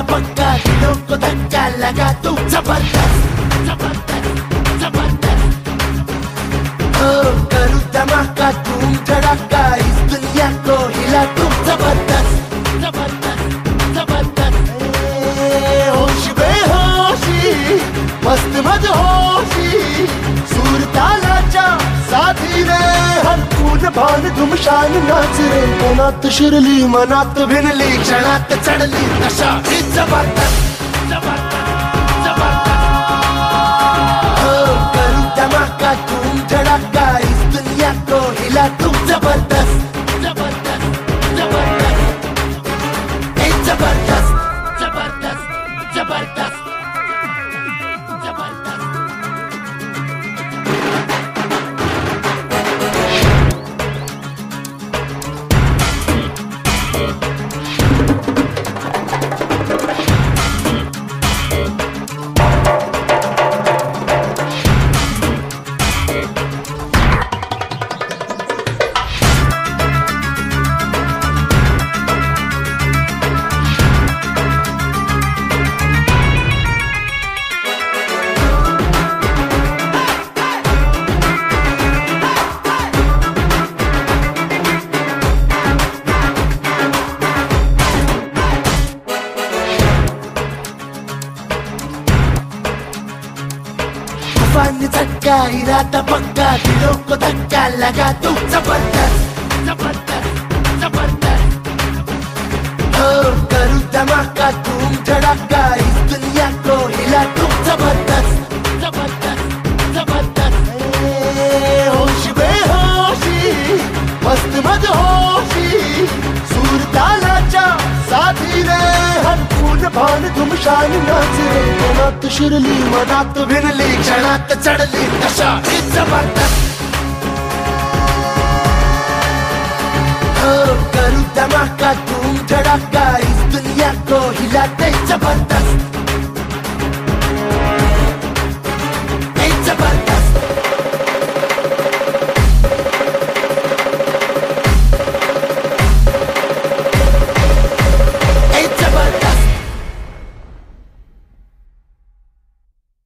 पक्का, दिलों को धक्का लगा तू जबरदस्त जबरदस्त जबरदस्त। ओ करूँ धमाका धूम धड़ाका, इस दुनिया को हिला तू जबरदस्त जबरदस्त जबरदस्त। होश बेहोशी मस्त मदहोशी, सूर ताला चा साथी रे, हम कून भान धुमशान नाच रे। मनात शिरली मनात भिनली, क्षणात चढली नशा ही जबरदस्त जबरदस्त जबरदस्त। हो करूँ धमाका धूम धड़ाका, इस दुनिया को हिला तू जबरदस्त जबरदस्त जबरदस्त। ए जबरदस्त जबरदस्त जबरदस्त जबरदस्त। तूफान झटका इरादा पक्का, दिलों को धक्का लगा तू जबरदस्त जबरदस्त जबरदस्त। हो करूँ धमाका धूम धड़ाका, इस दुनिया को हिला तू जबरदस्त जबरदस्त जबरदस्त। होश बेहोशी मस्त मदहोशी, सूर ताला चा साथी रे, हम कून भान धुमशान नाच रे। मनात शिरली मनात भिनली, क्षणात चढली नशा ही जबरदस्त। हो करूँ धमाका धूम धड़ाका, इस दुनिया को हिलाते जबरदस्त।